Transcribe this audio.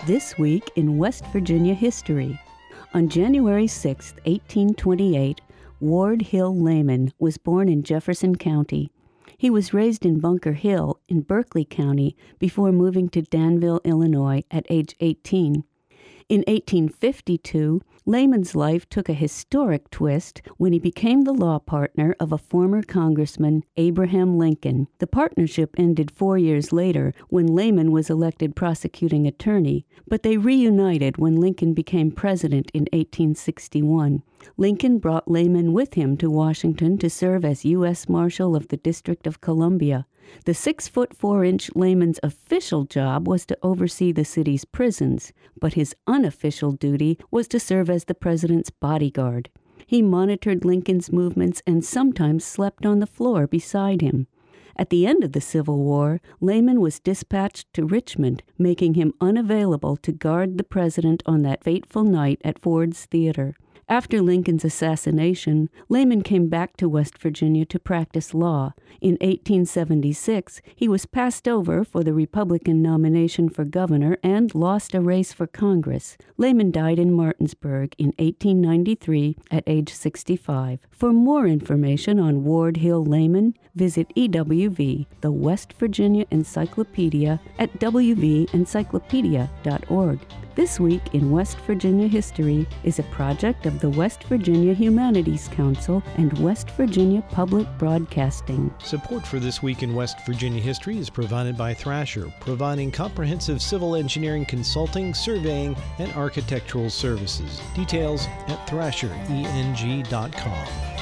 This week in West Virginia history. On January 6, 1828, Ward Hill Layman was born in Jefferson County. He was raised in Bunker Hill in Berkeley County before moving to Danville, Illinois at age 18. In 1852, Layman's life took a historic twist when he became the law partner of a former Congressman, Abraham Lincoln. The partnership ended 4 years later when Layman was elected prosecuting attorney, but they reunited when Lincoln became president in 1861. Lincoln brought Layman with him to Washington to serve as U.S. Marshal of the District of Columbia. The 6'4" Layman's official job was to oversee the city's prisons, but his unofficial duty was to serve as the president's bodyguard. He monitored Lincoln's movements and sometimes slept on the floor beside him. At the end of the Civil War, Layman was dispatched to Richmond, making him unavailable to guard the president on that fateful night at Ford's Theater. After Lincoln's assassination, Layman came back to West Virginia to practice law. In 1876, he was passed over for the Republican nomination for governor and lost a race for Congress. Layman died in Martinsburg in 1893 at age 65. For more information on Ward Hill Layman, visit EWV, the West Virginia Encyclopedia, at wvencyclopedia.org. This Week in West Virginia History is a project of the West Virginia Humanities Council and West Virginia Public Broadcasting. Support for This Week in West Virginia History is provided by Thrasher, providing comprehensive civil engineering consulting, surveying, and architectural services. Details at thrashereng.com.